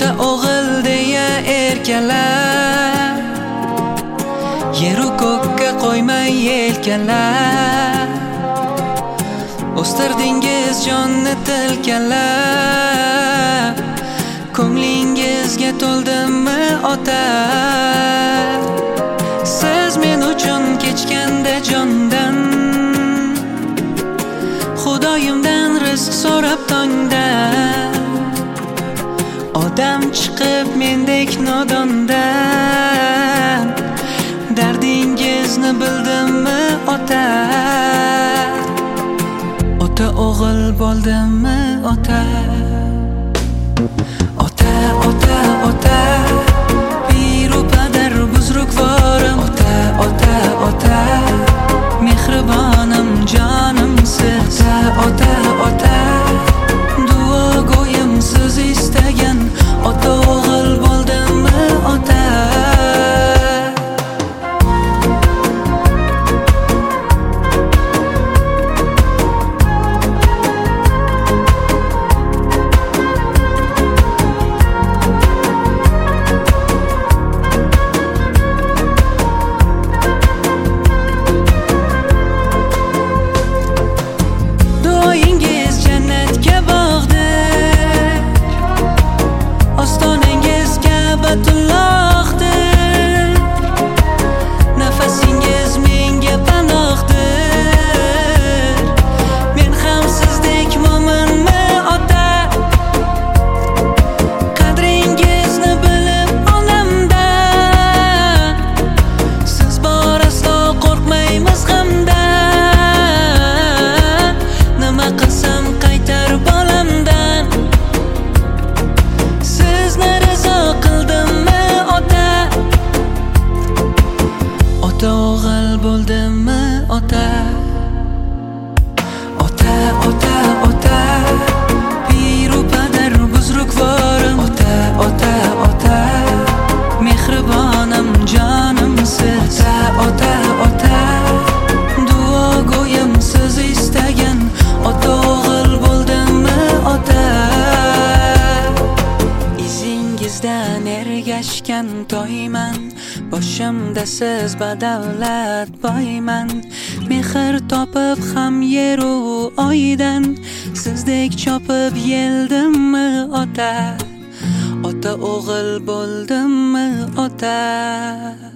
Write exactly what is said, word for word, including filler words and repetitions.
ota o'g'il deya erkalar, yeru ko'kka qo'ymay yelkalar. O'stirdingiz jonni tilkalab, ko'nglingizga to'ldimmi ota? Siz men uchun kechganda jondan, Xudoyimdan rizq so'rab tongdan, odam chiqib mendek nodondan. Dardingizni bildimmi ota? Ota o'g'il bo'ldimmi ota? Ota, ota, ota, piru padar buzrukvorim. Ota, ota, ota, mehribonim jonimsiz. Ota, ota, ota, duo go'yim siz istagan. Ota o'g'il bo'ldimmi ota? Bo'ldimmi ota? Ota, ota, ota, piru padar buzrukvorim. Ota, ota, ota, mehribonim jonimsiz. Ota, ota, ota, duo go'yim siz istagan. Ota o'g'il bo'ldimmi ota? Izingizdan ergashgan toyman, boshimda siz badavlat boyman. Mehr topib ham yeru oydan, sizdek chopib yeldimmi ota? Ota o'g'il bo'ldimmi ota?